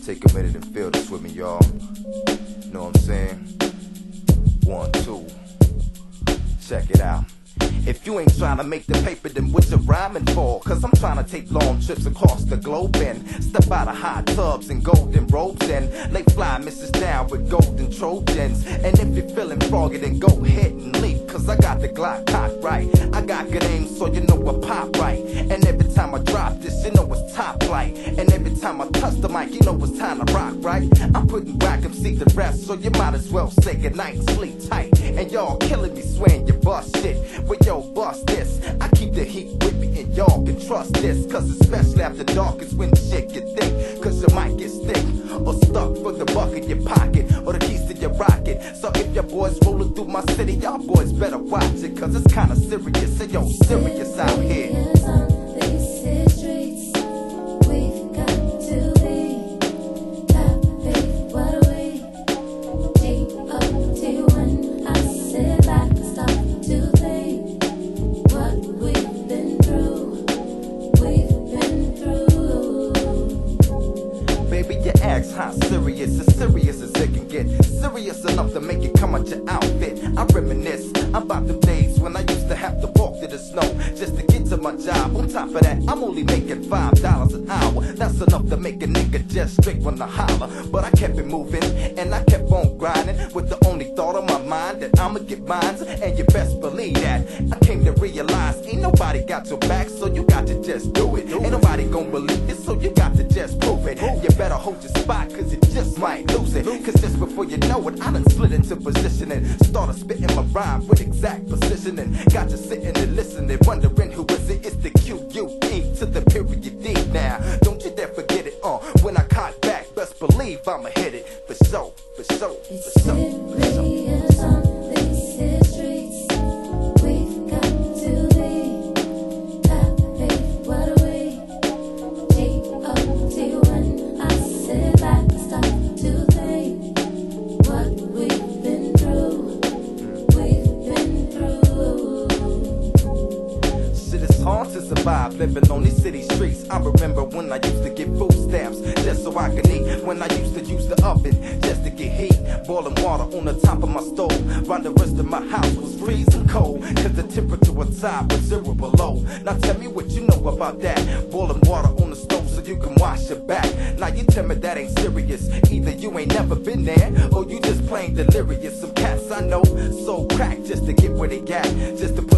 Take a minute and feel this with me, y'all. Know what I'm saying? 1, 2. Check it out. If you ain't trying to make the paper, then what you rhyming for? Cause I'm trying to take long trips across the globe and step out of hot tubs and golden robes and lay fly misses down with golden Trojans. And if you're feeling froggy, then go ahead and leap, cause I got the Glock cocked right. I got good aim, so you know I pop right. And every time I drop this, you know it's top flight. And every time I touch the mic, you know it's time to rock, right? I'm putting back MC the rest, so you might as well say goodnight and sleep tight. And y'all killing me, swearing you bust shit. Well, yo, bust this. I keep the heat with me and y'all can trust this. Cause especially after dark is when shit get thick. Cause you might get stick or stuck for the buck in your pocket or the keys to your rocket. So if your boys rolling through my city, y'all boys better watch it. Cause it's kinda serious. And yo, serious out here. Ask how serious, as serious as it can get. Serious enough to make it come out your outfit. I reminisce about the days when I used to have to walk through the snow just to get to my job. On top of that, I'm only making $5 an hour. That's enough to make a nigga just straight wanna holler. But I kept it moving and I kept on grinding with the only thought on my mind that I'ma get mines. And you best believe that I came to realize ain't nobody got your back, so you got to just do it. Ain't nobody gonna believe it, so you got to just prove it. You better hold your spot, cause you just might lose it. Cause just before you know it, I done split into position and started spitting my rhyme with exact positioning. Got you sitting and listening, wondering who is it? It's the Q-U-E to the period D. Now, don't you dare forget it. When I cock back, best believe I'ma hit it. For sure, for sure, for sure, for sure. Hard to survive living on these city streets. I remember when I used to get food stamps just so I could eat. When I used to use the oven just to get heat. Boiling water on the top of my stove while the rest of my house was freezing cold. Cause the temperature outside was 0 below. Now tell me what you know about that. Boiling water on the stove so you can wash your back. Now you tell me that ain't serious. Either you ain't never been there or you just plain delirious. Some cats I know so crack just to get where they got. Just to put